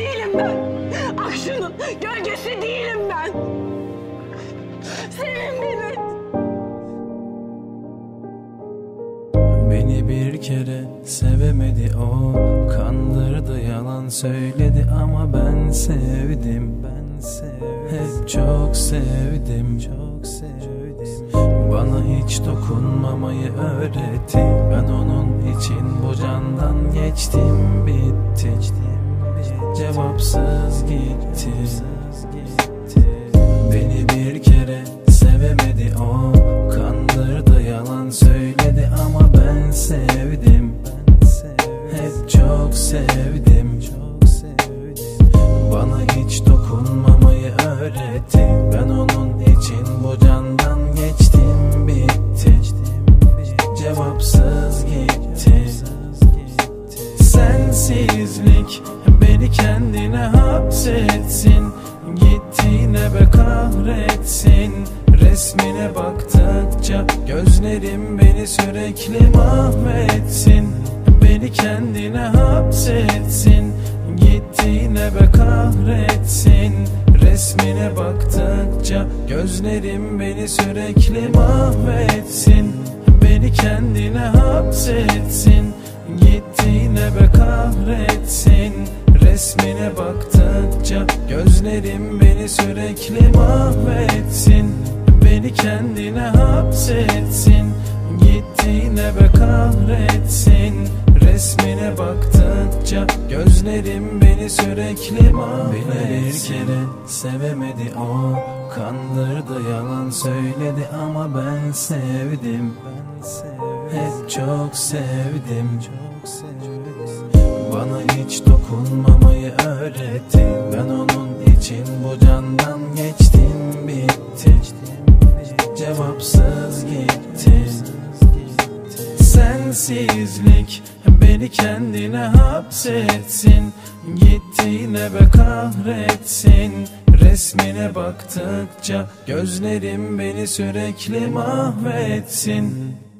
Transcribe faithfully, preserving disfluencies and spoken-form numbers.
değilim ben. Akşun'un gölgesi değilim ben. Sevin beni. Beni bir kere sevemedi o, kandırdı, yalan söyledi ama ben sevdim, ben sevdim, hep çok sevdim, çok sevdim. Bana hiç dokunmamayı öğretti, ben onun için bu candan geçtim, bitti, cevapsız gitti. Beni bir kere sevemedi o, kandırdı, yalan söyledi ama ben sevdim, hep çok sevdim. Bana hiç dokunmamayı öğretti, ben onun için bu candan geçtim, bitti, cevapsız gitti. Sensizlik beni kendine hapsetsin, gittiğine be kahretsin. Resmine baktıkça gözlerim beni sürekli mahvetsin. Beni kendine hapsetsin, gittiğine be kahretsin. Resmine baktıkça gözlerim beni sürekli mahvetsin. Beni kendine hapsetsin, gittiğine be kahretsin. Resmine baktıkça gözlerim beni sürekli mahvetsin. Beni kendine hapsetsin, gittiğine be kahretsin. Resmine baktıkça gözlerim beni sürekli mahvetsin. Beni bir kere sevemedi o, kandırdı, yalan söyledi ama ben sevdim, hep çok sevdim. Bana hiç dokunmamayı öğretti, ben onun için bu candan geçtim, bitti, cevapsız gitti. Sensizlik beni kendine hapsetsin, gittiğine be kahretsin. Resmine baktıkça gözlerim beni sürekli mahvetsin.